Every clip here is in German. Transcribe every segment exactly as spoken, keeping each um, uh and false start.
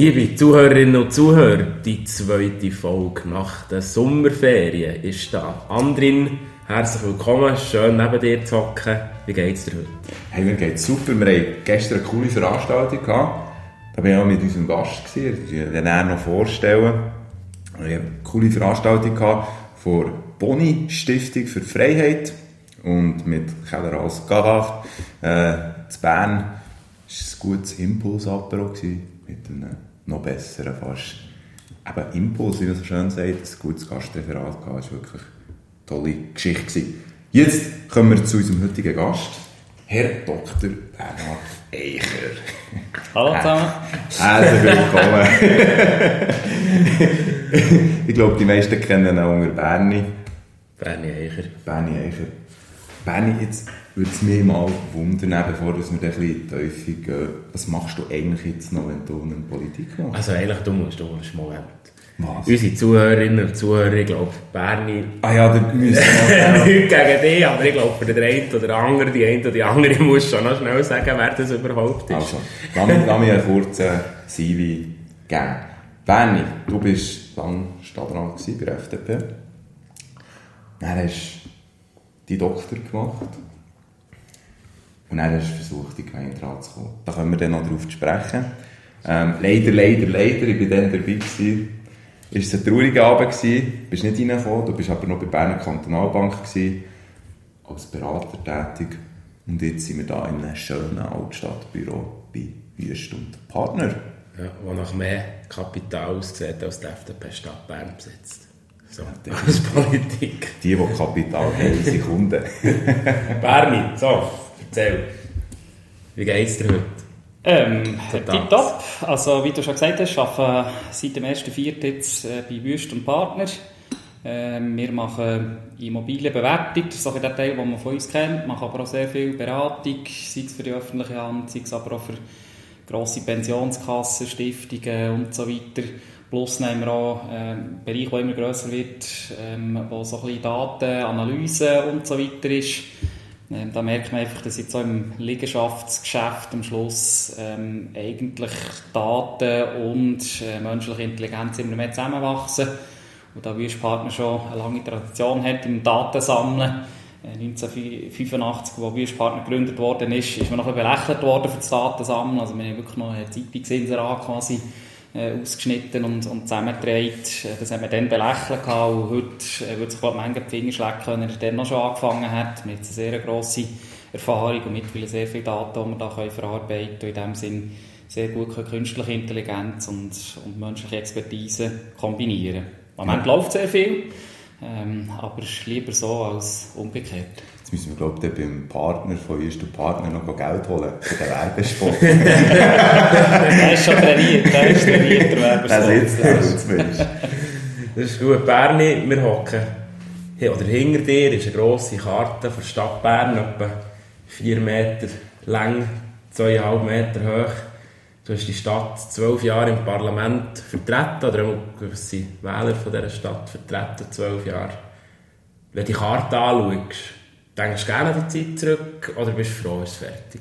Liebe Zuhörerinnen und Zuhörer, die zweite Folge nach den Sommerferien ist da. Andrin, herzlich willkommen, schön neben dir zu hocken. Wie geht's dir heute? Hey, mir geht's super. Wir hatten gestern eine coole Veranstaltung gehabt. Da war ich auch mit unserem Gast. Ich will den näher noch vorstellen. Wir hatten eine coole Veranstaltung gehabt von der Boni Stiftung für die Freiheit und mit Keller als Garacht. Äh, in Bern war es ein gutes Impuls-Apero mit einem noch besseren, fast eben Impuls, wie man so schön sagt, ein gutes Gastreferat gehabt. Das war wirklich eine tolle Geschichte. Jetzt kommen wir zu unserem heutigen Gast, Herr Doktor Bernhard Eicher. Hallo zusammen. Herzlich willkommen. Ich glaube, die meisten kennen ihn unter Berni. Berni Eicher. Berni Eicher. Berni, jetzt würde es mich mal wundern, bevor wir ein bisschen tiefer gehen, was machst du eigentlich jetzt noch, wenn du in Politik machst? Also eigentlich, du musst, du musst mal Was? Unsere Zuhörerinnen und Zuhörer, ich glaube, Berni... Ah ja, der müssen wir nicht gegen dich, aber ich glaube, für den einen oder anderen, die eine oder die andere muss schon noch schnell sagen, wer das überhaupt ist. Also, lass mich, lass mich einen kurzen C V geben. Berni, du bist lange Stadtrat bei der F D P. Dann hast du deinen Doktor gemacht. Und dann hast du versucht, in den Gemeinderat zu kommen. Da können wir dann noch darauf sprechen. Ähm, leider, leider, leider, ich war dann dabei gewesen. Es war ein trauriger Abend gewesen. Du bist nicht reingekommen, du bist aber noch bei der Berner Kantonalbank gewesen, als Berater tätig. Und jetzt sind wir da in einem schönen Altstadtbüro bei Wüst und Partner. Ja, wo nach mehr Kapital aussieht, als die F D P Stadt Bern besitzt. So, ja, als Politik. Die, die Kapital haben, sind Kunden. Berni, so, erzähl. Wie geht's dir heute? Ähm, tipptopp. Also, wie du schon gesagt hast, arbeite seit dem ersten Vierten jetzt äh, bei Wüst und Partner. Ähm, wir machen Immobilienbewertung, das ist so der Teil, den man von uns kennt. Wir machen aber auch sehr viel Beratung, sei es für die öffentliche Hand, sei es aber auch für grosse Pensionskassen, Stiftungen und so weiter. Plus nehmen wir auch äh, einen Bereich, der immer grösser wird, ähm, wo so ein bisschen Daten, Analyse und so weiter ist. Ähm, da merkt man einfach, dass jetzt auch im Liegenschaftsgeschäft am Schluss ähm, eigentlich Daten und äh, menschliche Intelligenz immer mehr zusammenwachsen. Und da Wüst Partner schon eine lange Tradition hat im Datensammeln. Äh, neunzehnhundertfünfundachtzig, wo Wüst Partner gegründet worden ist, ist man noch ein bisschen belächelt worden für das Datensammeln. Also wir haben wirklich noch ein Zeitungsinserat quasi äh, ausgeschnitten und, und zusammengetragen. Das haben wir dann belächelt gehabt. Und heute äh, würde sich glaube ich manche die Finger schlecken, wenn er dann noch schon angefangen hat. Mit einer sehr grossen Erfahrung und mittlerweile sehr viele Daten, die wir da können verarbeiten können. In diesem Sinn sehr gut künstliche Intelligenz und, und menschliche Expertise kombinieren. Im Moment ja. läuft sehr viel, ähm, aber lieber so als umgekehrt. Jetzt müssen wir, glaube ich, beim Partner von Wüst und Partner noch Geld holen für den Werbespot. Der ist schon trainiert, der ist trainiert, der Werbespot. Der sitzt da, zumindest. Das ist gut. Berni, wir hocken, oder hinter dir ist eine grosse Karte von der Stadt Bern, etwa vier Meter lang, zweieinhalb Meter hoch. Du hast die Stadt zwölf Jahre im Parlament vertreten, oder auch gewisse Wähler von dieser Stadt vertreten, zwölf Jahre. Wenn du die Karte anschaust, denkst du gerne an die Zeit zurück, oder bist du froh, ist es fertig?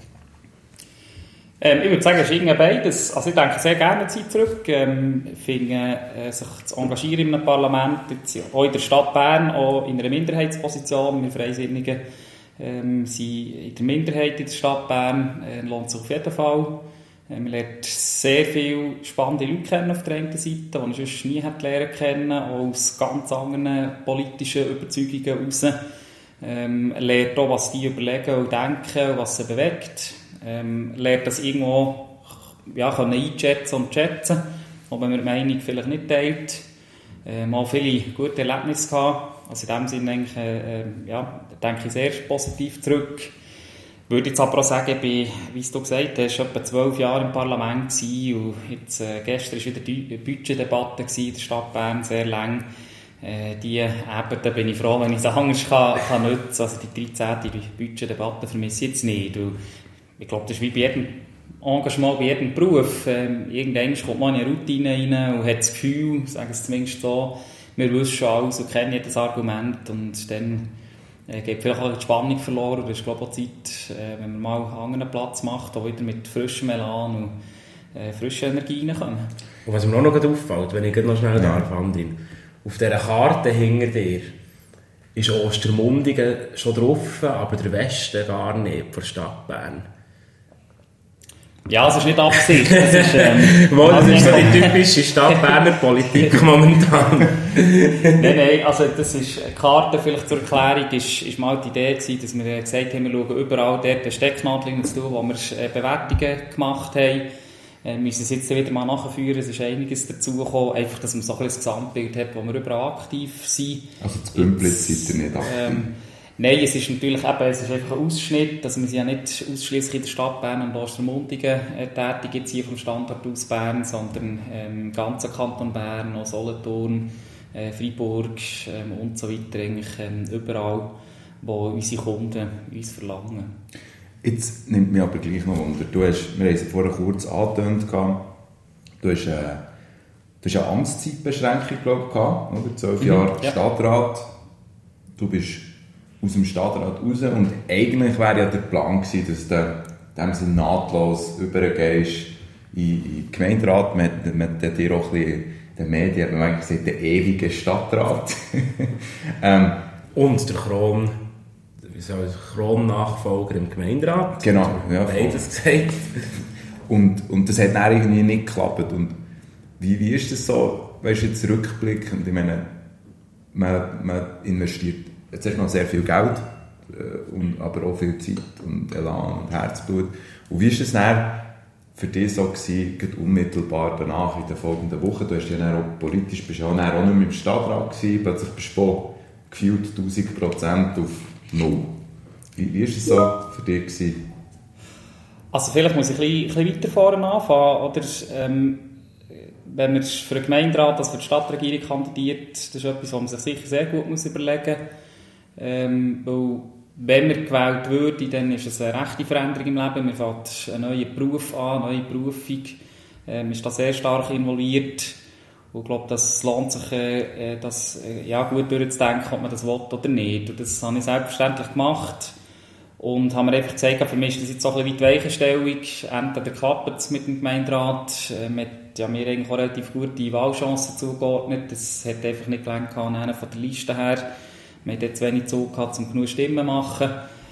Ähm, ich würde sagen, es ist irgendwie beides. Also ich denke sehr gerne an die Zeit zurück. Ähm, ich finde, äh, sich zu engagieren in einem Parlament, jetzt auch in der Stadt Bern, auch in einer Minderheitsposition, wir Freisinnigen ähm, sind in der Minderheit in der Stadt Bern, äh, lohnt sich auf jeden Fall. Man lernt sehr viele spannende Leute kennen auf der einen Seite, die ich sonst nie hätte lernen kennen, auch aus ganz anderen politischen Überzeugungen heraus. Ähm, lernt auch, was die überlegen und denken, was sie bewegt. Ähm, lernt das irgendwo ja, können einschätzen und schätzen, ob man die Meinung vielleicht nicht teilt. Äh, mal viele gute Erlebnisse gehabt. Also in dem Sinne denke, äh, ja, denke ich sehr positiv zurück. Ich würde jetzt aber auch sagen, ich bin, wie du gesagt hast, etwa zwölf Jahre im Parlament gewesen und jetzt, äh, gestern war wieder die Budgetdebatte in der Stadt Bern, sehr lang. Äh, die eben, da bin ich froh, wenn ich es anders kann, kann nutzen. Also die dreizehnte Budgetdebatte vermisse ich jetzt nicht. Und ich glaube, das ist wie bei jedem Engagement, bei jedem Beruf. Ähm, irgendwann kommt man in eine Routine rein und hat das Gefühl, sagen es zumindest so, wir wissen schon alles und kennen jedes Argument und dann äh, geht vielleicht auch die Spannung verloren. Das ist glaube ich auch Zeit, äh, wenn man mal einen anderen Platz macht, auch wieder mit frischem Elan und äh, frische Energie reinkommen. Und was mir auch noch auffällt, wenn ich noch schnell ja. darf, Andrin, auf dieser Karte hinter dir ist Ostermundigen schon drauf, aber der Westen gar nicht, von der Stadt Bern. Ja, es ist nicht Absicht. Das ist, ähm, Mal, das ist so die typische Stadt-Berner Politik momentan. Nein, nein, also das ist, eine Karte vielleicht zur Erklärung, ist, ist mal die Idee gewesen, dass wir gesagt haben, wir schauen überall dort eine Stecknadel zu tun, wo wir äh, Bewertungen gemacht haben. Wir müssen es jetzt wieder mal nachführen, es ist einiges dazu gekommen, einfach, dass man so ein bisschen das Gesamtbild hat, wo wir überall aktiv sind. Also das Bümplitz seid ihr nicht aktiv? Ähm, Nein, es ist natürlich eben, es ist einfach ein Ausschnitt, dass wir sind ja nicht ausschließlich in der Stadt Bern und Ostermundigen äh, tätig jetzt hier vom Standort aus Bern, sondern ähm, im ganzen Kanton Bern, auch Solothurn, äh, Freiburg ähm, und so weiter, eigentlich ähm, überall, wo unsere Kunden uns verlangen. Jetzt nimmt mich aber gleich noch Wunder. Du hast, wir haben es vorher kurz angetönt, du hast, äh, du hast eine Amtszeitbeschränkung, glaube ich, gehabt, oder? Zwölf Jahre ja. Stadtrat. Du bist aus dem Stadtrat raus und eigentlich wäre ja der Plan gewesen, dass du dem Sinne nahtlos übergehst in, in den Gemeinderat. Man hat, man hat dir auch ein bisschen in den Medien hat man eigentlich gesagt, der ewige Stadtrat. ähm, und der Kron, wie soll ich, Kron-Nachfolger im Gemeinderat. Genau, ja. Beides gesagt. Und, und das hat dann irgendwie nicht geklappt. Und wie, wie ist das so, weißt du, jetzt rückblickend, ich meine, man, man investiert jetzt hast du noch sehr viel Geld, äh, und, aber auch viel Zeit und Elan und Herzblut. Und wie war es dann für dich so gewesen, unmittelbar danach, in den folgenden Wochen? Du hast ja dann auch politisch, bist ja auch, auch nicht mehr im Stadtrat gewesen, plötzlich bist du gefühlt tausend Prozent auf null. Wie, wie war es so für dich gewesen? Also vielleicht muss ich ein bisschen, ein bisschen weiter vorne anfangen, oder? Ähm, wenn man für den Gemeinderat, also für die Stadtregierung kandidiert, das ist etwas, was man sich sicher sehr gut muss überlegen muss. Ähm, weil, wenn man gewählt würde, dann ist es eine rechte Veränderung im Leben. Man fängt einen neuen Beruf an, eine neue Berufung. Ähm, man ist da sehr stark involviert. Und ich glaube, das lohnt sich, äh, das äh, ja, gut durchzudenken, ob man das will oder nicht. Und das habe ich selbstverständlich gemacht. Und haben mir einfach gezeigt, für mich ist das jetzt auch ein bisschen weit Weichenstellung. Entweder klappt es mit dem Gemeinderat. Äh, mit, ja, mir eigentlich auch relativ gute Wahlchancen zugeordnet. Das hat einfach nicht gelangt von der Liste her. Wir hatten zu wenig Zug gehabt, um genug Stimmen zu machen.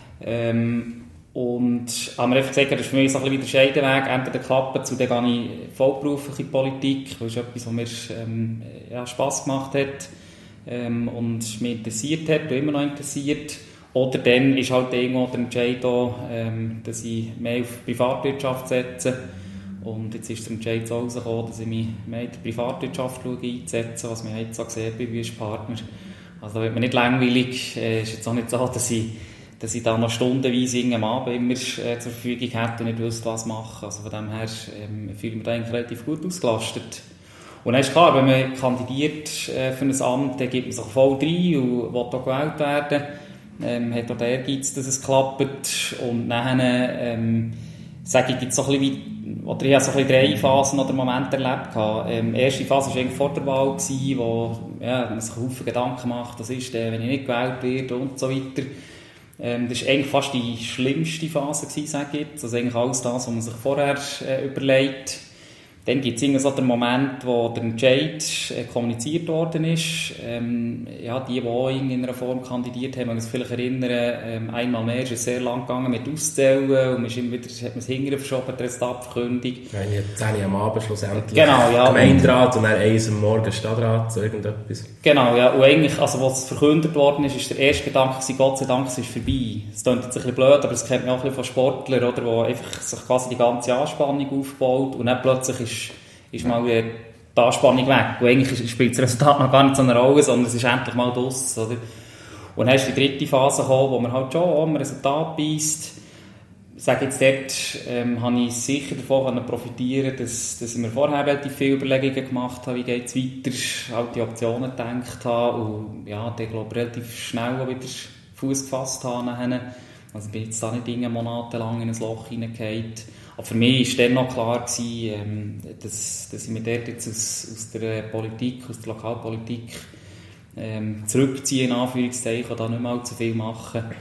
Ähm, und haben mir einfach gesagt, das ist für mich so ein bisschen der Scheideweg. Entweder klappt es, und dann gehe ich vollberuflich in die Politik. Das ist etwas, was mir ähm, ja, Spass gemacht hat ähm, und mich interessiert hat und immer noch interessiert. Oder dann ist halt irgendwo der Entscheid da, ähm, dass ich mehr auf Privatwirtschaft setze. Und jetzt ist der Entscheid so rausgekommen, dass ich mich mehr in die Privatwirtschaft einsetze, was wir jetzt so gesehen haben wie Partner. Also da wird mir nicht langweilig. Es äh, ist jetzt auch nicht so, dass ich, dass ich da noch stundenweise am Abend immer äh, zur Verfügung hätte und nicht wüsste, was machen. Also von dem her ähm, fühle ich mich da eigentlich relativ gut ausgelastet. Und dann ist klar, wenn man kandidiert äh, für ein Amt, dann gibt man sich voll rein und will auch gewählt werden. Ähm, hat auch den Ehrgeiz, dass es klappt. Und dann ähm, sage ich, gibt es so ein bisschen wie, oder ich habe so ein bisschen drei Phasen oder Momente erlebt. Ähm, die erste Phase war eigentlich vor der Wahl, gewesen, wo ja, man sich Haufen Gedanken macht, was ist denn, wenn ich nicht gewählt werde und so weiter. Ähm, das war eigentlich fast die schlimmste Phase, gewesen, sage ich jetzt. Also eigentlich alles das, was man sich vorher äh, überlegt. Dann gibt es so den Moment, wo der Entscheid äh, kommuniziert worden ist. Ähm, ja, die, die auch in einer Form kandidiert haben, man sich vielleicht erinnern, ähm, einmal mehr ist es sehr lang gegangen mit Auszählen und man ist immer wieder, hat man es hinterher verschoben, die Resultatverkündung. Ja, zehn Uhr am Abend schlussendlich. Genau, ja. Gemeinderat und dann eins am Morgen Stadtrat, so irgendetwas. Genau, ja. Und eigentlich, also, als es verkündet worden ist, ist der erste Gedanke gewesen, Gott sei Dank, es ist vorbei. Es klingt jetzt ein bisschen blöd, aber das kennt man auch ein bisschen von Sportlern, oder, wo einfach sich quasi die ganze Anspannung aufbaut und dann plötzlich ist ist mal die Anspannung weg. Und eigentlich spielt das Resultat noch gar nicht so eine Rolle, sondern es ist endlich mal draus, oder? Und dann ist die dritte Phase gekommen, wo man halt schon am Resultat beisst. Ich sage jetzt, dort ähm, habe ich sicher davon profitieren, dass, dass ich mir vorher relativ viele Überlegungen gemacht habe, wie geht es weiter, halt die Optionen gedacht habe und ja, dann glaube ich relativ schnell wieder Fuß gefasst habe. Also ich bin jetzt da nicht monatelang in ein Loch hineingefallen. Aber für mich war dann noch klar, gewesen, dass, dass ich mich dort jetzt aus, aus der Politik, aus der Lokalpolitik ähm, zurückziehe, in Anführungszeichen, und da nicht mehr allzu viel machen.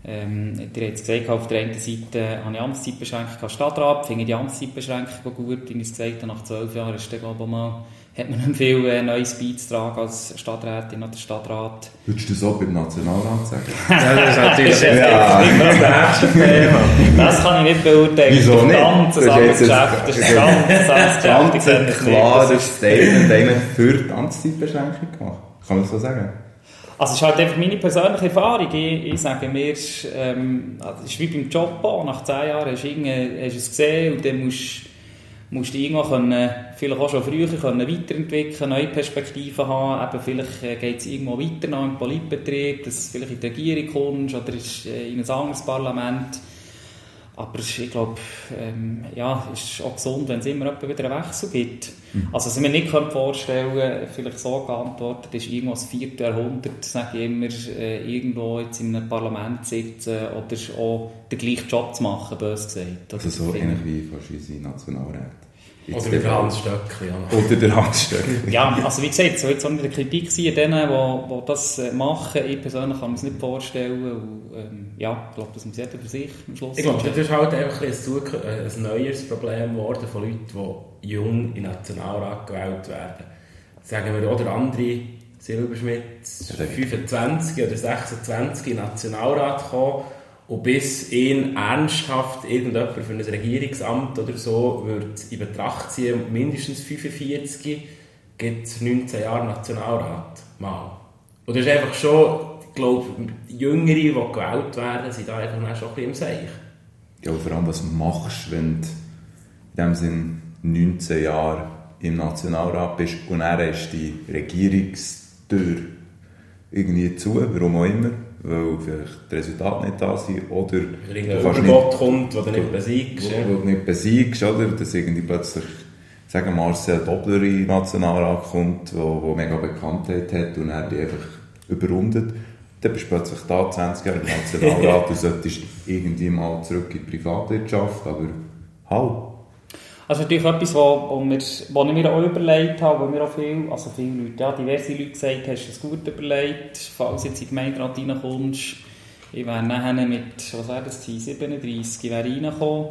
Ähm, ihr habt es gesagt, auf der einen Seite habe ich Amtszeitbeschränkung als Stadtrat, finde ich die Amtszeitbeschränkung gut, wie ich es gesagt habe, nach zwölf Jahren ist dann, glaube ich, mal, hat man nicht viel äh, Neues beizutragen als Stadträtin oder Stadtrat. Würdest du das auch beim Nationalrat sagen? Ja, das ist natürlich ja. das nächste Thema. Das kann ich nicht beurteilen. Wieso nicht? Das ist ein Geschäft. Das ist ein ganz ganz ein klares Statement eigentlich für die Amtszeitbeschränkung gemacht. Kann man das so sagen? Also es ist halt einfach meine persönliche Erfahrung. Ich, ich sage mir, ähm, es ist wie beim Job auch. Nach zehn Jahren hast du, hast du es gesehen und dann musst, musst du irgendwann können, vielleicht auch schon früher können weiterentwickeln, neue Perspektiven haben. Eben vielleicht geht es irgendwo weiter noch im Politbetrieb, dass du vielleicht in die Regierung kommst oder in ein anderes Parlament. Aber ich glaube, ähm, ja, es ist auch gesund, wenn es immer wieder einen Wechsel gibt. Mhm. Also, was ich mir nicht vorstellen könnte, vielleicht so geantwortet, ist irgendwo das vierte Jahrhundert, sage ich immer, äh, irgendwo jetzt in einem Parlament sitzen oder auch den gleichen Job zu machen, bös gesagt. Also so ähnlich wie fast unsere Nationalräte. Oder der Hans Stöckli. Ja. Oder der Hans Stöckli. Ja, also wie gesagt, es soll jetzt auch nicht eine Kritik sein an denen, die, die das machen. Ich persönlich kann mir das nicht vorstellen. Und, ähm, ja, ich glaube, das muss jeder für sich am Schluss. Ich glaube, das ist halt einfach ein, ein, ein neues Problem geworden von Leuten, die jung in den Nationalrat gewählt werden. Sagen wir, oder andere, Silberschmidt, ja, fünfundzwanzig oder sechsundzwanzig in den Nationalrat gekommen. Und bis ihn ernsthaft irgendjemand für ein Regierungsamt oder so wird in Betracht ziehen, mindestens fünfundvierzig, gibt es neunzehn Jahre Nationalrat. Mal. Und das ist einfach schon, ich glaube, Jüngere, die gewählt werden, sind da einfach schon ein bisschen im Seich. Ja, und vor allem, was machst du, wenn du in dem Sinn neunzehn Jahre im Nationalrat bist und dann ist die Regierungstür irgendwie zu, warum auch immer. Weil vielleicht die Resultate nicht da sind oder oder irgendein Übergott kommt, den du nicht besiegst. Wo, wo du nicht besiegst, oder? Dass irgendwie plötzlich, sagen wir mal, Marcel Dobler in den Nationalrat kommt, der wo, wo mega Bekanntheit hat und er die einfach überrundet. Dann bist du plötzlich da, zwanzig Jahre im Nationalrat und solltest irgendwie mal zurück in die Privatwirtschaft, aber halt. Also natürlich etwas, wo, wo, wir, wo ich mir auch überlegt habe, wo mir auch viel, also viele Leute, ja, diverse Leute gesagt haben, hast du es gut überlegt, falls du jetzt in den Gemeinderat reinkommst. Ich wäre nachher mit, was wäre das, siebenunddreissig, wäre reingekommen.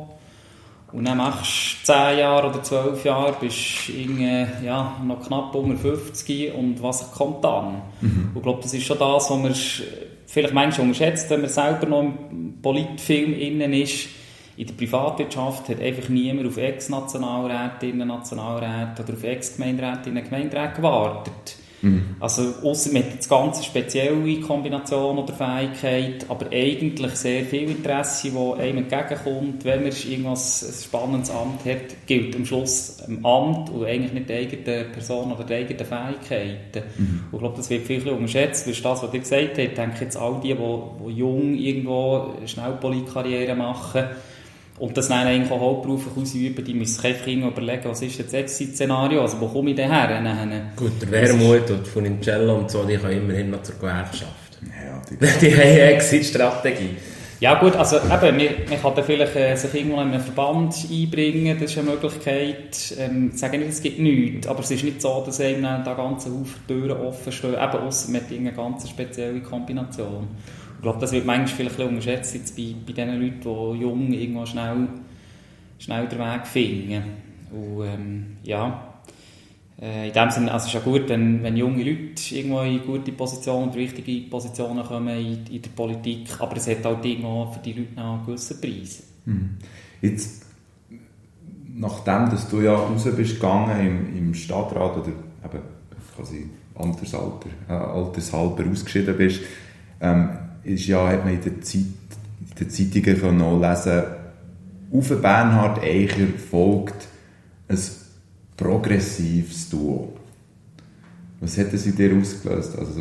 Und dann machst du zehn Jahre oder zwölf Jahre, bist du ja, noch knapp unter fünfzig und was kommt dann? Mhm. Und ich glaube, das ist schon das, was man vielleicht manchmal unterschätzt, wenn man selber noch im Politfilm innen ist. In der Privatwirtschaft hat einfach niemand auf Ex-Nationalrätinnen, Nationalräte oder auf Ex-Gemeinderätinnen, Gemeinderäte gewartet. Mhm. Also, ausser man hat jetzt ganz spezielle Kombination oder Fähigkeit, aber eigentlich sehr viel Interesse, das einem entgegenkommt. Wenn man irgendwas ein spannendes Amt hat, gilt am Schluss am Amt und eigentlich nicht die eigene Person oder die eigenen Fähigkeiten. Mhm. Und ich glaube, das wird viel unterschätzt. Das ist das, was ihr gesagt habt. Ich denke jetzt all die, die, die jung irgendwo schnell Politkarriere machen, und das dann eigentlich auch hauptberuflich ausüben, die müssen sich einfach überlegen, was ist das Exit-Szenario, also wo komme ich denn her? Dann, gut, der Wermut und von Incello und so, die können immerhin noch zur Gewerkschaft. Ja, die, die haben eine Exit-Strategie. Ja gut, also eben, man, man kann dann vielleicht äh, sich irgendwo in einen Verband einbringen, das ist eine Möglichkeit. Ähm, ich sage nicht, es gibt nichts, aber es ist nicht so, dass einem dann da ganze Haufen Türen offen stehen, eben ausser mit eine ganz spezielle Kombination. Ich glaube, das wird manchmal vielleicht ein bisschen unterschätzt jetzt bei, bei den Leuten, die jung irgendwo schnell, schnell den Weg finden. Und ähm, ja, äh, in dem Sinne, also es ist ja gut, wenn, wenn junge Leute irgendwo in gute Positionen und wichtige Positionen kommen in, in der Politik, aber es hat halt irgendwo für die Leute noch einen gewissen Preis. Mhm. Jetzt, nachdem dass du ja raus bist gegangen im, im Stadtrat oder eben quasi Altersalter, äh, altershalber ausgeschieden bist, ähm, ist ja, hat man in den, Zeit, in den Zeitungen können auch lesen, Uwe Bernhard Eicher folgt ein progressives Duo. Was hat das in dir ausgelöst? Also,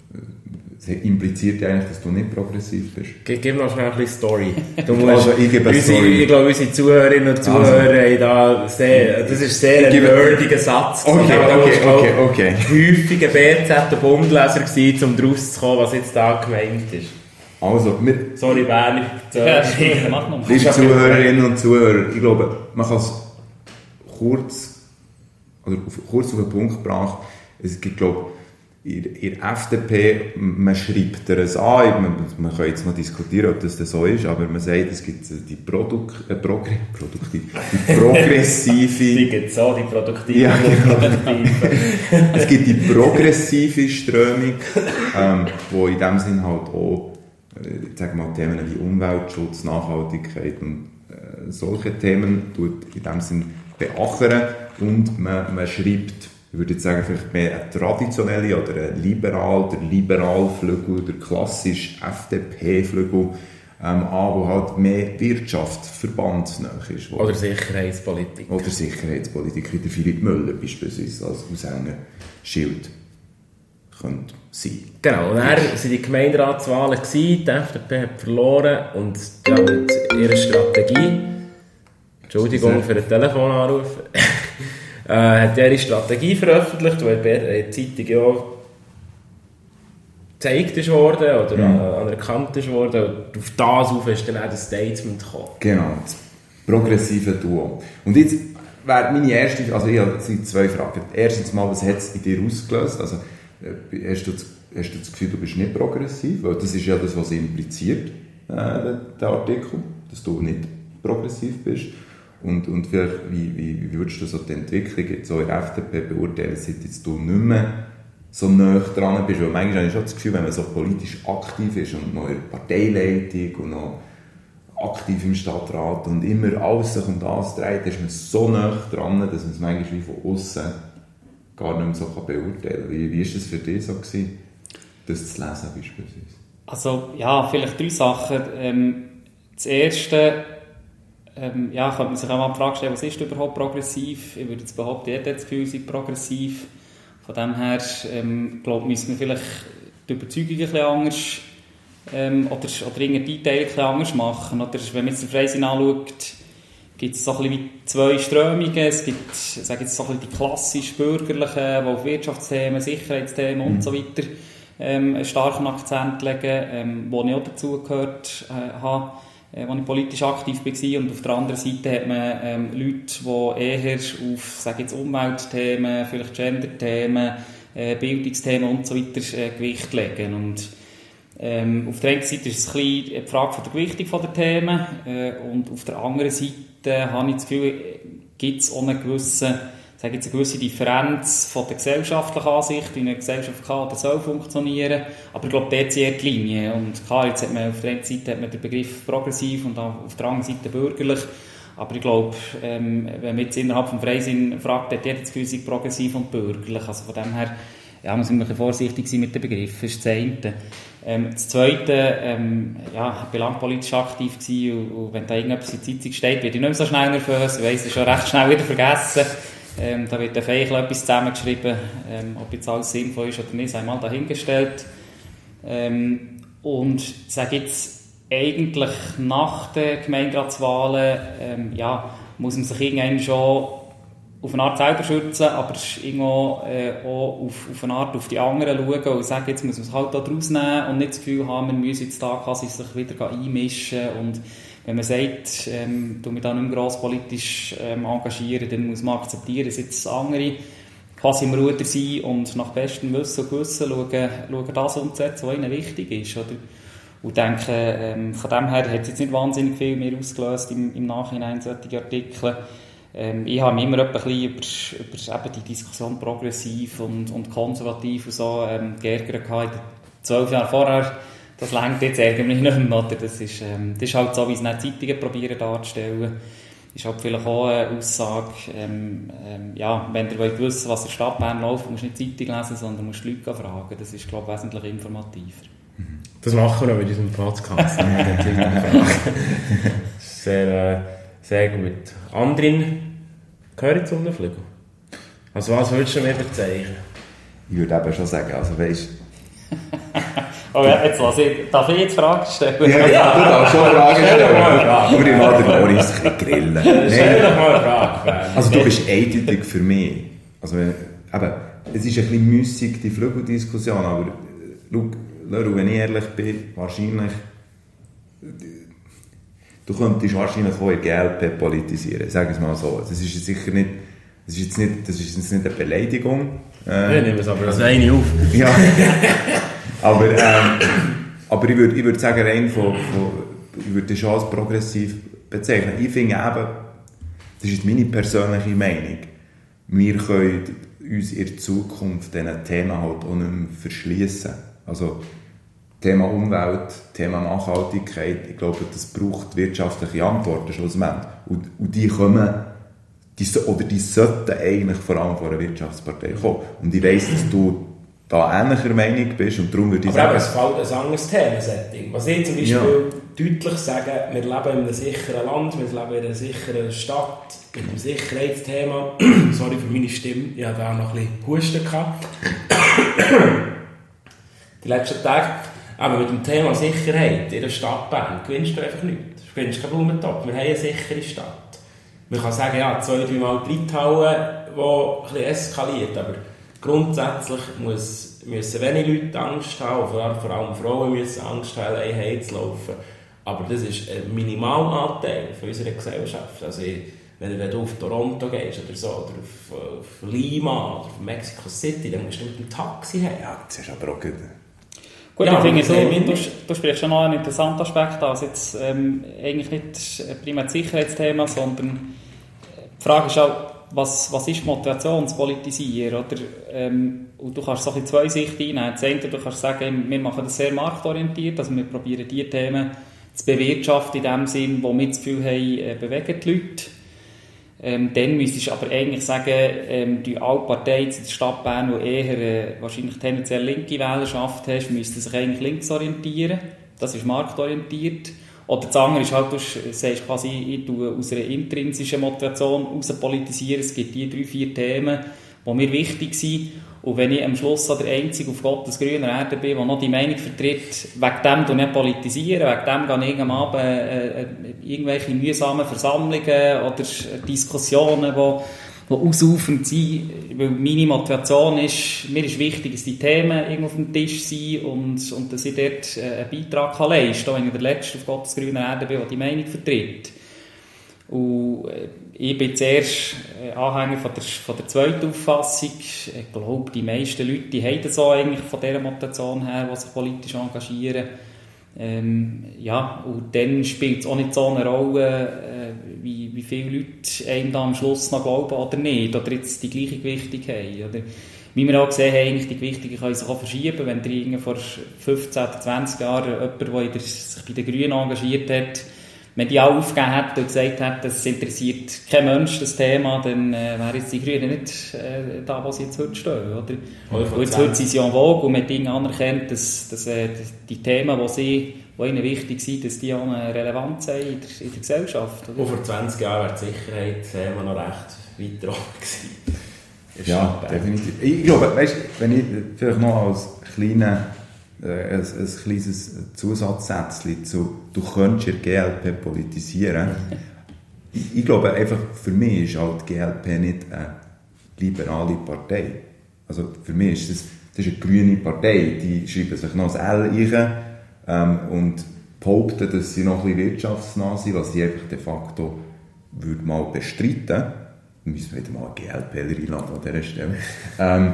es impliziert ja eigentlich, dass du nicht progressiv bist. Gib, gib noch schnell ein bisschen Story. Du musst, also, ich gebe unsere, Story. Ich glaube, unsere Zuhörerinnen und Zuhörer haben da sehr, das ist sehr ein nerdiger Satz. Okay, okay, okay, okay. Häufig ein B Z Bundleser gewesen, um daraus zu kommen, was jetzt da gemeint ist. Also, wir, sorry, Berni. Ja, mach noch. Liebe Zuhörerinnen und Zuhörer, ich glaube, man kann es kurz, oder kurz auf den Punkt gebracht, es gibt, glaube in, in der F D P, man schreibt er es an, man, man kann jetzt mal diskutieren, ob das so ist, aber man sagt, es gibt die, Produk, äh, Progr, Produktiv, die progressive... die gibt es auch, die produktive. Ja, genau. Es gibt die progressive Strömung, ähm, wo in dem Sinn halt auch äh, sagen wir mal, Themen wie Umweltschutz, Nachhaltigkeit und äh, solche Themen tut in dem Sinn beackern und man, man schreibt, ich würde jetzt sagen, vielleicht mehr eine traditionelle oder ein liberal, der Liberalflügel, der klassische F D P-Flügel ähm, an, wo halt mehr Wirtschaft verbandsnah ist. Wo, oder Sicherheitspolitik. Oder Sicherheitspolitik, wie der Philipp Müller beispielsweise als Aushänger Schild könnte sein. Genau, und dann waren die Gemeinderatswahlen, die F D P hat verloren und ja, mit ihrer Strategie, Entschuldigung für den Telefonanruf, äh, hat ihre Strategie veröffentlicht, die in der Zeitung ja gezeigt ist worden oder mhm. anerkannt ist worden. Und auf das auf ist dann auch das Statement gekommen. Genau, das progressive Duo. Und jetzt wäre meine erste, also ich habe zwei Fragen. Erstens mal, was hat es in dir ausgelöst? Also, hast du, das, hast du das Gefühl, du bist nicht progressiv? Weil das ist ja das, was impliziert, äh, der, der Artikel, dass du nicht progressiv bist. Und, und vielleicht, wie, wie, wie würdest du so die Entwicklung jetzt so in der F D P beurteilen, seit jetzt du nicht mehr so nah dran bist? Weil manchmal habe ich schon das Gefühl, wenn man so politisch aktiv ist und noch in der Parteileitung und noch aktiv im Stadtrat und immer alles sich um das dreht, ist man so nah dran, dass man es manchmal wie von außen gar nicht mehr so beurteilen kann. Wie, wie war das für dich so gewesen, das zu lesen beispielsweise? Also ja, vielleicht drei Sachen. Ähm, das Erste, ähm, ja, könnte man sich auch mal die Frage stellen, was ist überhaupt progressiv? Ich würde jetzt behaupten, jeder hat das Gefühl, sei progressiv. Von dem her, ähm, glaube ich, müssen wir vielleicht die Überzeugung ein bisschen anders ähm, oder, oder irgendeine Detail ein bisschen anders machen. Oder wenn man jetzt den Freisinn anschaut, gibt es so ein bisschen wie zwei Strömungen. Es gibt, ich sage jetzt so ein bisschen die klassisch bürgerlichen, die auf Wirtschaftsthemen, Sicherheitsthemen und so weiter ähm, einen starken Akzent legen, ähm, wo ich auch dazugehört äh, habe, äh, wo ich politisch aktiv war. Und auf der anderen Seite hat man ähm, Leute, die eher auf, sage jetzt, Umweltthemen, vielleicht Genderthemen, äh, Bildungsthemen und so weiter äh, Gewicht legen. Und ähm, auf der einen Seite ist es ein bisschen die Frage von der Gewichtung der Themen äh, und auf der anderen Seite äh, habe ich das Gefühl, gibt es auch eine gewisse, sage jetzt, eine gewisse Differenz von der gesellschaftlichen Ansicht, wie eine Gesellschaft kann oder soll funktionieren. Aber ich glaube, dort ist die Linie. Und klar, jetzt hat man auf der einen Seite hat man den Begriff progressiv und auf der anderen Seite bürgerlich. Aber ich glaube, ähm, wenn man jetzt innerhalb des Freisinn fragt, hat jeder das Gefühl, sei progressiv und bürgerlich. Also von dem her ja, muss man ein bisschen vorsichtig sein mit den Begriffen. Das ist das eine. Ähm, das Zweite, ähm, ja, ich war lange politisch aktiv gewesen und, und wenn da irgendetwas in der Zeitung steht, werde ich nicht mehr so schnell nervös. Ich weiss, es schon recht schnell wieder vergessen. Ähm, da wird auf einmal etwas zusammengeschrieben, ähm, ob jetzt alles sinnvoll ist oder nicht, einmal dahingestellt. Ähm, und ich sage jetzt, eigentlich nach den Gemeinderatswahlen ähm, ja, muss man sich irgendwann schon auf eine Art selber schützen, aber irgendwo äh, auch auf, auf eine Art auf die anderen schauen und sagen, jetzt muss man es halt da draus nehmen und nicht das Gefühl haben, man müsse jetzt da quasi sich wieder einmischen. Und wenn man sagt, ähm, du mich da nicht mehr gross politisch ähm, engagieren, dann muss man akzeptieren, dass jetzt andere quasi im Ruder sind und nach bestem Wissen und Gewissen schauen, schauen das umzusetzen, was ihnen wichtig ist. Oder? Und denke, ähm, von dem her hat es jetzt nicht wahnsinnig viel mehr ausgelöst im, im Nachhinein solche Artikel. Ähm, ich habe mich immer ein bisschen über, über eben die Diskussion progressiv und, und konservativ und so ähm, geärgert gehabt. Zwölf Jahre vorher, das reicht jetzt irgendwie nicht mehr. Oder? Das, ist, ähm, das ist halt so, wie es nicht Zeitungen probieren darzustellen. Ist halt vielleicht auch eine Aussage, ähm, ähm, ja, wenn ihr wollt wissen, was in der Stadt Bern läuft, musst du nicht die Zeitung lesen, sondern musst die Leute fragen. Das ist, glaube ich, wesentlich informativer. Das machen wir noch mit unserem Podcast. sehr, äh, sehr gut. Andrin, gehört zum Flügel? Also was würdest du mir bezeichnen? Ich würde eben schon sagen, also weißt oh ja, jetzt lass ich, darf ich jetzt Fragen stellen? Ja, ja, du darfst schon Fragen stellen. Aber ich mal den Loris ein bisschen grillen. Stell doch mal eine Frage. Also du bist eindeutig für mich. Also, eben, es ist ein bisschen müssig, die Flügeldiskussion, aber schau, Leru, wenn ich ehrlich bin, wahrscheinlich, du könntest wahrscheinlich auch in G L P politisieren, sag es mal so. Es ist sicher nicht, das ist jetzt nicht, das ist jetzt nicht eine Beleidigung. Äh, ich nehme es aber als eine auf. Ja. aber, ähm, aber ich würde ich würd sagen, rein von, von, ich würde das schon als progressiv bezeichnen. Ich finde eben, das ist meine persönliche Meinung, wir können uns in Zukunft diesen Themen halt auch nicht mehr verschliessen. Also Thema Umwelt, Thema Nachhaltigkeit, ich glaube, das braucht wirtschaftliche Antworten schlussendlich. Und, und die kommen, die, oder die sollten eigentlich vor allem von einer Wirtschaftspartei kommen. Und ich weiss, dass du da ähnlicher Meinung bist und darum würde ich aber sagen... Aber es fällt ein anderes Themensetting. Was ich zum Beispiel ja. deutlich sage, wir leben in einem sicheren Land, wir leben in einer sicheren Stadt, mit dem Sicherheitsthema. Sorry für meine Stimme, ich hatte auch noch ein bisschen Husten gehabt. Die letzten Tage, aber mit dem Thema Sicherheit in der Stadt Bern gewinnst du einfach nichts. Du gewinnst keinen Blumentopf. Wir haben eine sichere Stadt. Man kann sagen, ja, zwei, drei Mal die Reithauen, die ein bisschen eskaliert, aber grundsätzlich muss, müssen wenige Leute Angst haben, vor allem, vor allem Frauen müssen Angst haben, allein heimzulaufen. Aber das ist ein Minimalanteil von unserer Gesellschaft. Also, wenn du auf Toronto gehst oder so, oder auf, auf Lima oder auf Mexico City, dann musst du mit dem Taxi haben. Ja, das ist aber auch gut. Gut, ja, ich finde, so, du, du sprichst schon noch einen interessanten Aspekt an. Also jetzt ähm, eigentlich nicht primär das Sicherheitsthema, sondern die Frage ist auch, was, was ist Motivation zu politisieren? Oder, ähm, und du kannst so ein zwei Sichten einnehmen. Das eine, du kannst sagen, wir machen das sehr marktorientiert, also wir probieren die Themen zu bewirtschaften in dem Sinn, wo wir das Gefühl haben, äh, bewegen die Leute. Ähm, dann müsstest du aber eigentlich sagen, ähm, die alte Partei in der Stadt Bern, die eher äh, wahrscheinlich tendenziell linke Wählerschaft hast, müsste sich eigentlich links orientieren. Das ist marktorientiert. Oder das andere ist halt, du sagst quasi, ich tue aus einer intrinsischen Motivation raus politisieren. Es gibt die drei, vier Themen, die mir wichtig sind. Und wenn ich am Schluss so der Einzige auf Gottes grüner Erde bin, der noch die Meinung vertritt, wegen dem tue ich nicht politisieren, wegen dem gehe ich am Abend äh, irgendwelche mühsamen Versammlungen oder Diskussionen, die, die ausufernd sind, weil meine Motivation ist, mir ist wichtig, dass die Themen irgendwo auf dem Tisch sind und, und dass ich dort einen Beitrag kann leisten kann, wenn ich der Letzte auf Gottes grüner Erde bin, der die Meinung vertritt. Und ich bin zuerst Anhänger von der, von der zweiten Auffassung. Ich glaube, die meisten Leute die haben das auch eigentlich von dieser Motivation her, die sich politisch engagieren. Ähm, ja, und dann spielt es auch nicht so eine Rolle, äh, wie, wie viele Leute einem da am Schluss noch glauben oder nicht, oder jetzt die gleiche Gewichtung haben. Oder, wie wir auch gesehen haben, eigentlich die Gewichtungen können sich auch verschieben. Wenn ihr vor fünfzehn oder zwanzig Jahren jemand, der sich bei den Grünen engagiert hat, wenn die alle aufgegeben hätten und gesagt hätten, das interessiert kein Mensch, das Thema, dann äh, wären jetzt die Grünen nicht äh, da, wo sie jetzt heute stehen. Oder? Und jetzt heute sind sie en vogue und man hat anerkennt, dass, dass äh, die Themen, die, sie, die ihnen wichtig sind, dass die auch eine Relevanz haben in der, in der Gesellschaft. Oder? Und vor zwanzig Jahren wäre die Sicherheit immer noch recht weit dran gewesen. Ja, definitiv. Ich glaube, weißt, wenn ich vielleicht noch als kleiner Ein, ein kleines Zusatzsätzchen zu, du könntest ja G L P politisieren. ich, ich glaube einfach, für mich ist halt die G L P nicht eine liberale Partei. Also für mich ist das, das ist eine grüne Partei, die schreiben sich noch das L ein ähm, und behaupten, dass sie noch ein bisschen wirtschaftsnah sind, was ich einfach de facto würde mal bestreiten. Wir müssen wieder mal einen G L P einladen an dieser Stelle. ähm,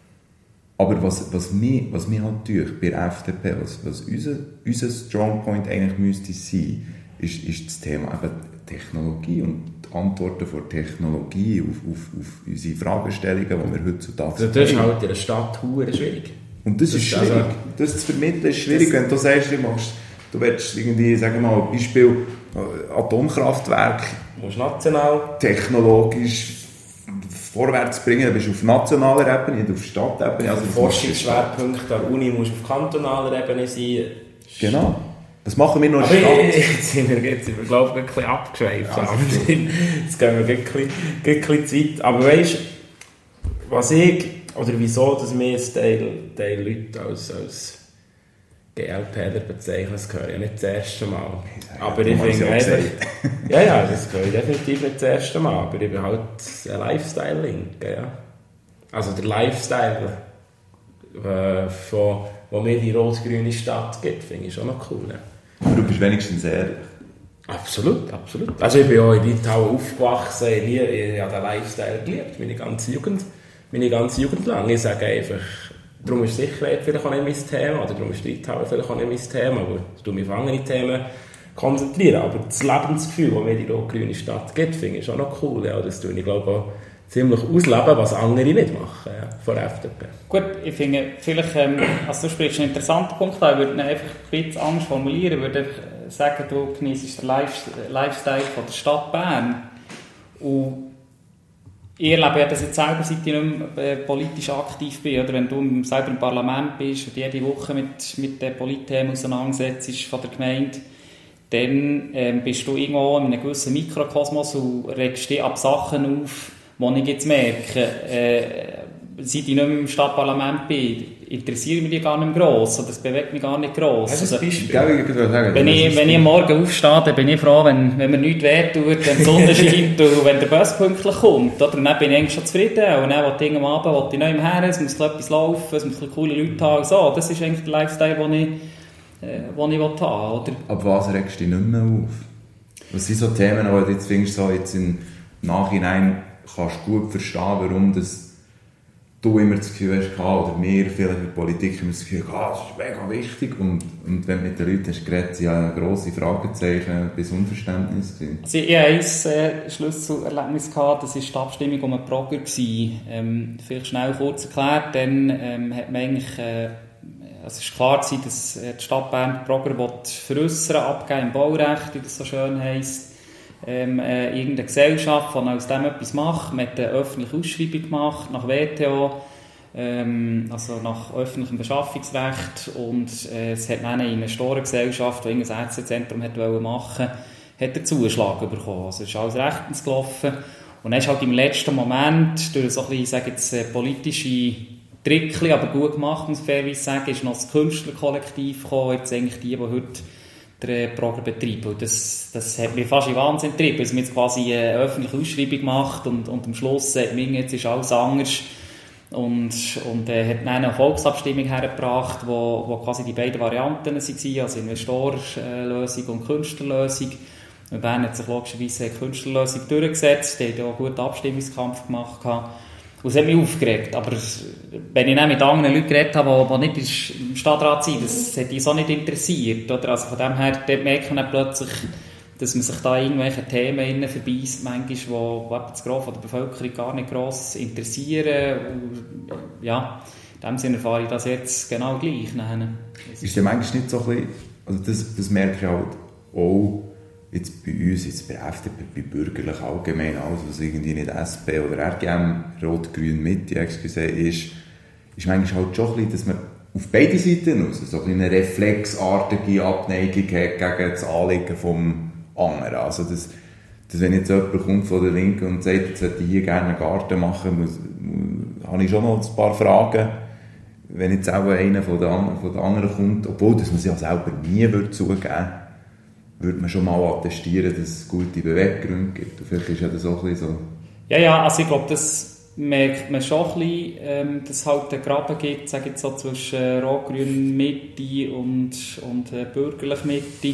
Aber was, was, mich, was mich halt tut bei der F D P, was, was unser, unser Strongpoint eigentlich müsste sein, ist, ist das Thema eben Technologie und die Antworten von Technologie auf, auf, auf unsere Fragestellungen, die wir heutzutage haben. Das ist halt in der Stadt verdammt schwierig. Und das, das ist schwierig. Also, das zu vermitteln ist schwierig, wenn du sagst, du, machst, du willst irgendwie, sagen wir mal, Beispiel Atomkraftwerk, du musst national technologisch vorwärts bringen, du bist auf nationaler Ebene, nicht auf Stadtebene. Also Forschungsschwerpunkte an der Uni muss auf kantonaler Ebene sein. Genau. Das machen wir noch in der Stadt. Jetzt sind wir, jetzt sind wir glaube ich, ein bisschen abgeschweift. Ja, jetzt gehen wir ein bisschen, ein bisschen zu weit. Aber weißt du, was ich, oder wieso, dass wir jetzt Teil, Teil Leute als, als G L P Ler bezeichnen, das höre ich ja nicht das erste Mal. Ja, aber ich finde einfach... Ja, ja, das höre ich definitiv nicht das erste Mal, aber ich bin halt ein Lifestyle-Link, ja. Also der Lifestyle, äh, von, wo mir die rot-grüne Stadt gibt, finde ich schon noch cool. Aber du bist wenigstens ehrlich. Absolut, absolut. Also ich bin auch in Litauen aufgewachsen, ich, ich habe den Lifestyle geliebt, meine ganze Jugend, meine ganze Jugend lang. Ich sage einfach, darum ist Sicherheit vielleicht auch nicht mein Thema, oder darum ist Litauen vielleicht auch nicht mein Thema, aber ich tue mich auf andere Themen konzentrieren. Aber das Lebensgefühl, das mir die rot-grüne Stadt gibt, finde ich auch noch cool. Ja. Das tue ich, glaube ich, auch ziemlich ausleben, was andere nicht machen, ja, von der F D P. Gut, ich finde, vielleicht, ähm, also du sprichst einen interessanten Punkt an, ich würde ihn einfach ein bisschen anders formulieren, ich würde sagen, du genießt den Lifestyle von der Stadt Bern. Und ich erlebe ja das jetzt selber, seit ich nicht mehr politisch aktiv bin, oder wenn du selber im Parlament bist und jede Woche mit, mit den Politthemen auseinandersetzt von der Gemeinde, dann ähm, bist du irgendwo in einem gewissen Mikrokosmos und regst dich ab Sachen auf, wo ich jetzt merke, äh, seit ich nicht mehr im Stadtparlament bin, interessieren mich die gar nicht mehr gross, oder das bewegt mich gar nicht gross. Also, also, ich wenn ich, wenn ich am Morgen aufstehe, dann bin ich froh, wenn, wenn mir nichts wehtut, wenn die Sonne scheint und wenn der Bus pünktlich kommt. Oder? Und dann bin ich eigentlich schon zufrieden. Und dann will ich am Abend will ich noch im Her, es muss etwas laufen, es muss coole Leute haben. So, das ist eigentlich der Lifestyle, den ich, äh, den ich will haben will. Aber was regst du dich nicht mehr auf? Was sind so Themen, die du jetzt findest, so jetzt im Nachhinein kannst du gut verstehen, warum das du immer das Gefühl hast, oder wir vielleicht in der Politik immer das Gefühl, ah, das ist mega wichtig. Und, und wenn du mit den Leuten hast geredet, sind ja grosse Fragezeichen bis Unverständnis gewesen. Also ich hatte ein äh, Schlüsselerlebnis, gehabt, das war die Abstimmung um einen Progr. Ähm, vielleicht schnell kurz erklärt, dann ähm, hat man eigentlich, äh, also es war klar, dass äh, die Stadt Bern Progr veräussern, abgeben im Baurecht, wie das so schön heisst. Ähm, äh, irgendeine Gesellschaft, die aus dem etwas macht. Man hat eine öffentliche Ausschreibung gemacht, nach W T O, ähm, also nach öffentlichem Beschaffungsrecht. Und äh, es hat eine Investorengesellschaft, die ein Ärztezentrum machen wollte, hat einen Zuschlag bekommen. Also es ist alles rechtens gelaufen. Und dann ist halt im letzten Moment, durch so ein bisschen, ich sage jetzt, äh, politische Trickchen, aber gut gemacht, muss ich fairerweise sagen, ist noch das Künstlerkollektiv gekommen, jetzt eigentlich die, die heute der Programm betreiben. Das, das hat mich fast in Wahnsinn getrieben. Also wir haben jetzt quasi eine öffentliche Ausschreibung gemacht und, und am Schluss sagt man, jetzt ist alles anders. Und, und äh, hat dann eine Volksabstimmung hergebracht, wo, wo quasi die beiden Varianten waren, also Investorlösung und Künstlerlösung. Und Bern hat sich logischerweise eine Künstlerlösung durchgesetzt, die hat auch einen guten Abstimmungskampf gemacht. Und es hat mich aufgeregt. Aber wenn ich dann mit anderen Leuten geredet habe, die nicht im Stadtrat sind, das hat uns auch nicht interessiert. Oder? Also von dem her, dort merkt man plötzlich, dass man sich da irgendwelche Themen verbeißt, manchmal, die, die das Gros von der Bevölkerung gar nicht gross interessieren. Und, ja, in dem Sinne erfahre ich das jetzt genau gleich. Ist es ja manchmal nicht so ein bisschen, also das, das merke ich halt auch, jetzt bei uns, jetzt bei der F D P, bei Bürgerlich allgemein, alles, was irgendwie nicht S P oder R G M, Rot-Grün Mitte, excuse, ist, ist manchmal halt schon ein bisschen, dass man auf beide Seiten raus so eine reflexartige Abneigung hat gegen das Anliegen vom anderen. Also, dass, dass wenn jetzt jemand kommt von der Linken und sagt, jetzt hätte ich hier gerne einen Garten machen, muss, muss, habe ich schon noch ein paar Fragen. Wenn jetzt auch einer von den, von den anderen kommt, obwohl das man sich ja selber nie würde zugeben würde, würde man schon mal attestieren, dass es gute Beweggründe gibt. Und vielleicht ist ja das auch ein bisschen so. Ja, ja, also ich glaube, das merkt man schon ein bisschen, ähm, dass es halt einen Graben gibt, sage ich jetzt so, zwischen äh, Rot-Grün Mitte und, und äh, Bürgerlich Mitte.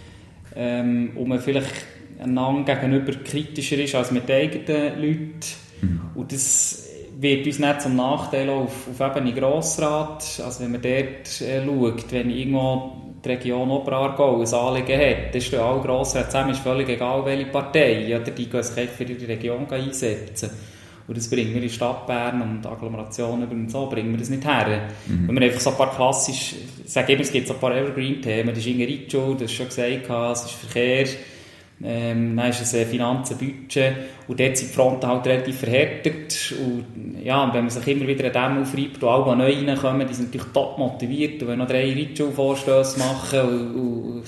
Ähm, und man vielleicht einander gegenüber kritischer ist als mit den eigenen Leuten. Mhm. Und das wird uns nicht zum Nachteil auf, auf Ebene Grossrat. Also wenn man dort äh, schaut, wenn irgendwo die Region Oberaargau ein Anliegen hat, dann stehen alle Grossräte zusammen, ist völlig egal, welche Partei, oder die gehen sich für ihre Region einsetzen. Und das bringen wir in die Stadt Bern und Agglomerationen und so, bringen wir das nicht her. Mhm. Wenn wir einfach so ein paar klassisch, ich sage immer, es gibt so ein paar Evergreen-Themen, das ist Ingeritschul, das hast du schon gesagt, es ist Verkehr, ähm, dann ist es Finanzen, Budget, und dort sind die Fronten halt relativ verhärtet. Und ja, und wenn man sich immer wieder an dem aufreibt und alle neu reinkommen, die sind natürlich top motiviert und wenn noch drei Ritschul-Vorstösse machen und, und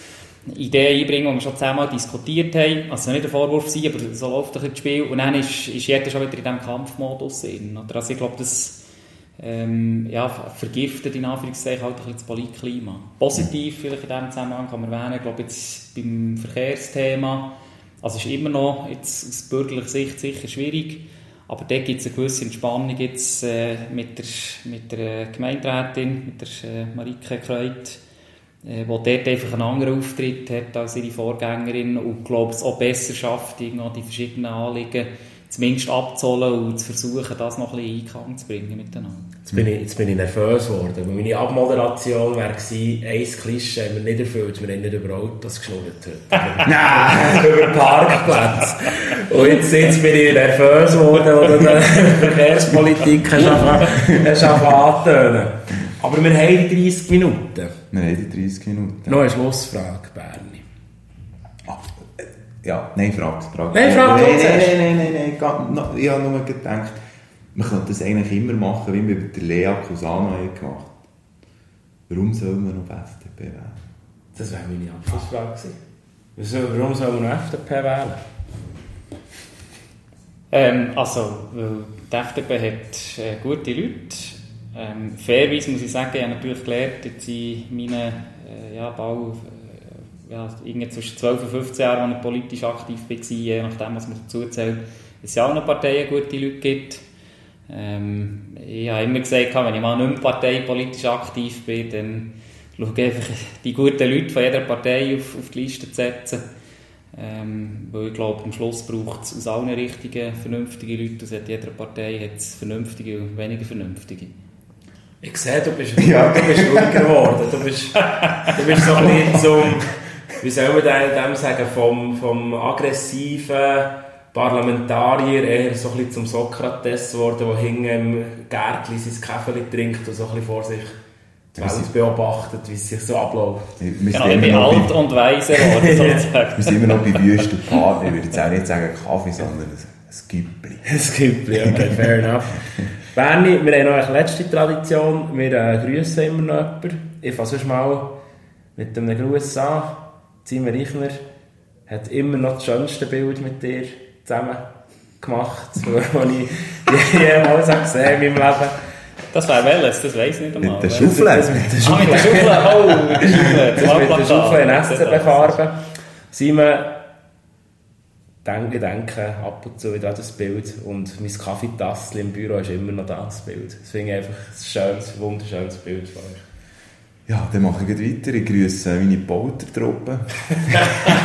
Ideen einbringen, die wir schon zehnmal diskutiert haben, also nicht ein Vorwurf sein, aber so läuft das Spiel, und dann ist, ist jeder schon wieder in diesem Kampfmodus drin. Also ich glaube, das ähm, ja, vergiftet in Anführungszeichen halt ein bisschen das Politklima. Positiv vielleicht in diesem Zusammenhang kann man erwähnen, ich glaube jetzt beim Verkehrsthema, also es ist immer noch jetzt aus bürgerlicher Sicht sicher schwierig, aber dort gibt es eine gewisse Entspannung jetzt äh, mit der, mit der Gemeinderätin, mit der äh, Marike Kreut, äh, wo dort einfach einen anderen Auftritt hat als ihre Vorgängerin und glaube es auch besser schafft, die verschiedenen Anliegen zumindest abzuholen und zu versuchen, das noch ein bisschen in Einklang zu bringen miteinander. Jetzt bin ich, jetzt bin ich nervös geworden. Meine Abmoderation wäre gewesen, ein Klischee haben wir nicht erfüllt, wir haben nicht über Autos geschnurrt heute. Über Parkplätze. Und jetzt, jetzt bin ich nervös geworden, wo du die Verkehrspolitik hast angetönt. Aber wir haben die dreissig Minuten. Wir haben die dreissig Minuten. Noch eine Schlussfrage, Berni. Ah, ja, nein, frag, frag. Nein, frag nein, nein, nein, nein, nein, nein, nein. Ich habe nur gedacht, man könnte das eigentlich immer machen, wie wir mit der Lea Cusano gemacht haben. Warum soll man noch F D P wählen? Das wäre meine Abschlussfrage gewesen. Warum soll man noch F D P wählen? Ähm, also, die F D P hat äh, gute Leute. Ähm, fairerweise muss ich sagen, ich habe natürlich gelernt, jetzt in meinen äh, ja, Bau, äh, ja, zwischen zwölf und fünfzehn Jahren, als ich politisch aktiv war, je nachdem, was man dazu zählt, dass es ja auch noch Parteien gute Leute gibt. Ähm, ich habe immer gesagt, wenn ich mal nicht mehr parteipolitisch aktiv bin, dann schaue ich einfach die guten Leute von jeder Partei auf, auf die Liste zu setzen. Ähm, weil ich glaube, am Schluss braucht es aus allen richtigen, vernünftige Leute. Aus jeder Partei hat es vernünftige und weniger vernünftige. Ich sehe, du bist, ja. du bist ruhiger geworden. Du bist, du bist so ein bisschen zum, wie soll man dem sagen, vom, vom aggressiven Parlamentarier eher so ein bisschen zum Sokrates geworden, der hinten im Gärtchen sein Käferli trinkt und so ein bisschen vor sich die Welt beobachtet, wie es sich so abläuft. Genau, ich bin alt bei, und weise geworden, sozusagen. Wir sind immer noch bei Wüsten Partner. Ich würde jetzt auch nicht sagen Kaffee, sondern ein Güppli. Ein Güppli, okay, fair enough. Berni, wir haben noch eine letzte Tradition. Wir äh, grüssen immer noch jemanden. Ich fange sonst mal mit einem Gruß an. Simon Reichner hat immer noch das schönste Bild mit dir zusammen gemacht, das ich jemals gesehen habe in meinem Leben. Das wäre welches, das weiss ich nicht einmal. Mit der Schaufel? Ah, mit der Schaufel, oh, mit der Schaufel. Das mit der Schaufel in S C B-Farben. Simon, ich denke ab und zu wieder an das Bild und mein Kaffeetassel im Büro ist immer noch das Bild. Das finde ich einfach ein schönes, wunderschönes Bild von euch. Ja, dann mache ich weiter. Ich grüße meine Poltertruppe. Wir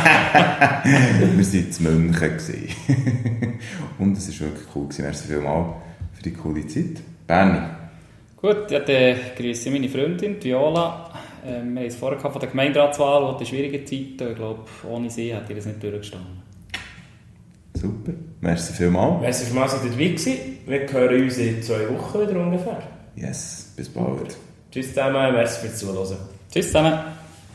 waren in München. Und es war wirklich cool. Merci vielmals für die coole Zeit. Berni. Gut, ja, dann grüße ich meine Freundin, Viola. Ähm, wir haben es vorher von der Gemeinderatswahl, und in schwierigen Zeiten. Ich glaube, ohne sie hätte ich das nicht durchgestanden. Super. Merci vielmals. Merci vielmals, dass ihr dabei gewesen. Wir hören uns in zwei Wochen wieder ungefähr. Yes, bis bald. Tschüss zusammen, merci fürs Zuhören. Tschüss zusammen.